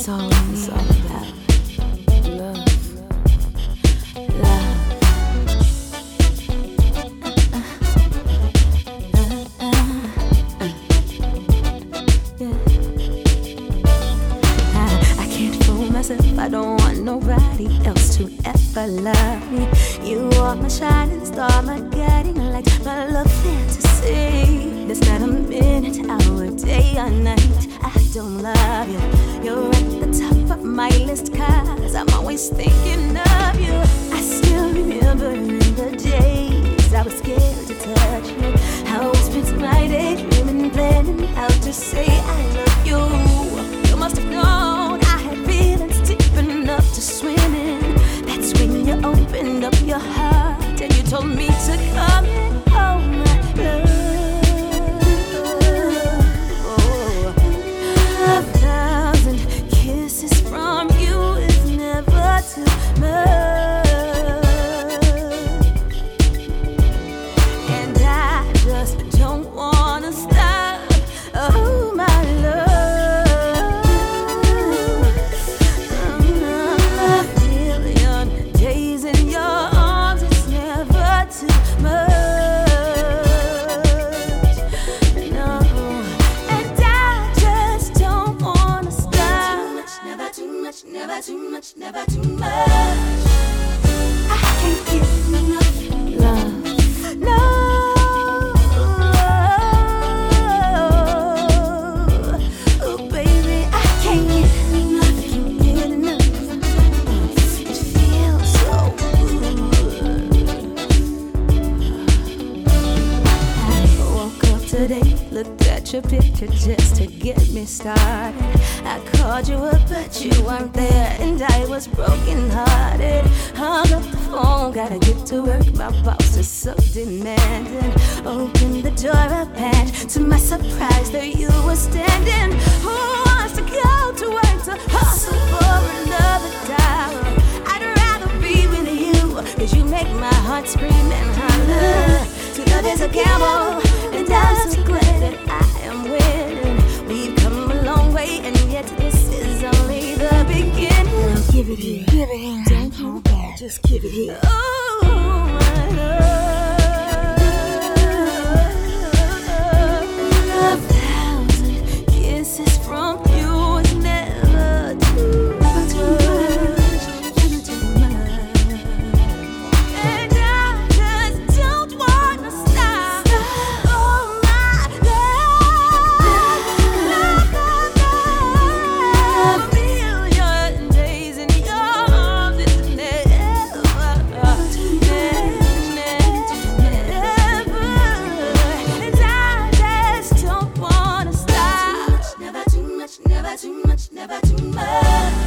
It's all about love. Love. I can't fool myself. I don't want nobody else to ever love me. You are my shining star, my guiding light, my love fantasy. There's not a minute, hour, day or night I don't love you. You're at the top of my list, 'cause I'm always thinking of you. I still remember in the days I was scared to touch you. I always spent my day dreaming, planning how to say I love you. You must have known I had feelings deep enough to swim in. That's when you opened up your heart and you told me to come in. Oh my love. Never too much. I can't get enough love. No, oh baby, I can't get enough. I can't get enough. It feels so good. I woke up today, looked at your picture just to get me started. I called you up, but you weren't there, and I was broken-hearted. Hung up the phone, gotta get to work. My boss is so demanding. Opened the door up, and to my surprise, there you were standing. Who wants to go to work to hustle for another dollar? I'd rather be with you, 'cause you make my heart scream and holler. So love is a gamble, and I'm so glad that I am winning. We've come a long way, and yet this is only the beginning. Now give it here, give it here. Don't hold back, just give it here. Oh my love, 1,000 kisses from you is never too much. Too much. And I just don't wanna stop. Oh my love, a million days in your arms is never, never. And I just don't wanna stop. Never too much, never too much, never too much.